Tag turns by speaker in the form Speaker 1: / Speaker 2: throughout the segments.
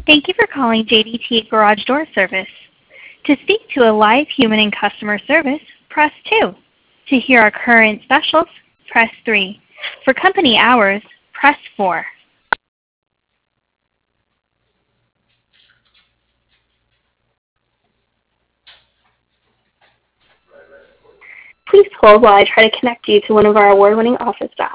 Speaker 1: Thank you for calling JDT Garage Door Service. To speak to a live human in customer service, press 2. To hear our current specials, press 3. For company hours, press 4. Please hold while I try to connect you to one of our award-winning office staff.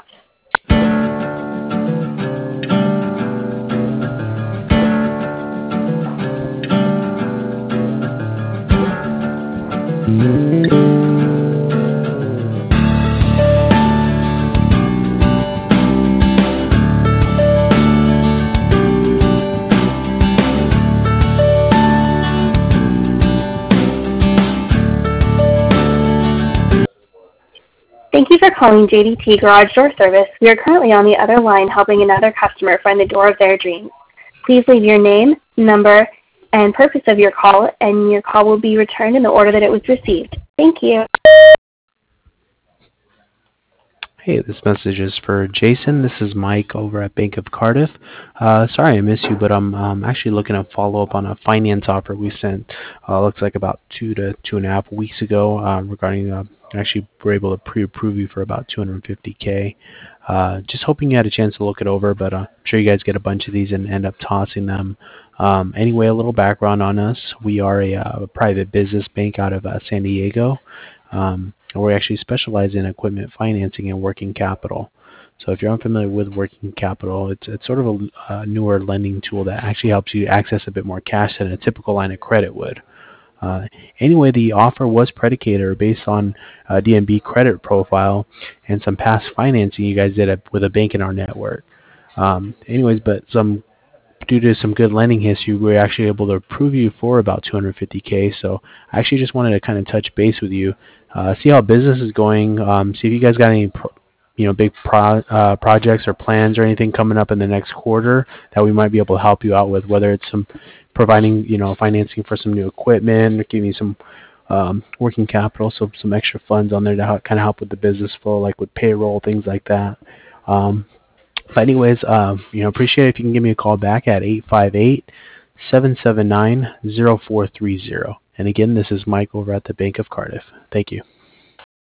Speaker 1: Thank you for calling JDT Garage Door Service. We are currently on the other line helping another customer find the door of their dreams. Please leave your name, number, and purpose of your call, and your call will be returned in the order that it was received. Thank you.
Speaker 2: Hey, this message is for Jason. This is Mike over at Bank of Cardiff. Sorry I missed you, but I'm actually looking to follow up on a finance offer we sent. Looks like about 2 to 2.5 weeks ago regarding actually we're able to pre-approve you for about $250K. Just hoping you had a chance to look it over, but I'm sure you guys get a bunch of these and end up tossing them. Anyway, a little background on us. We are a private business bank out of San Diego. And we actually specialize in equipment financing and working capital. So if you're unfamiliar with working capital, it's sort of a newer lending tool that actually helps you access a bit more cash than a typical line of credit would. Anyway, the offer was predicated or based on DNB credit profile and some past financing you guys did with a bank in our network. But due to some good lending history, we were actually able to approve you for about $250K. So I actually just wanted to kind of touch base with you, see how business is going, see if you guys got any big projects or plans or anything coming up in the next quarter that we might be able to help you out with, whether it's some providing financing for some new equipment, or giving you some working capital, so some extra funds on there to kind of help with the business flow, like with payroll, things like that. But anyways, appreciate it if you can give me a call back at 858-779-0430. And again, this is Mike over at the Bank of Cardiff. Thank you.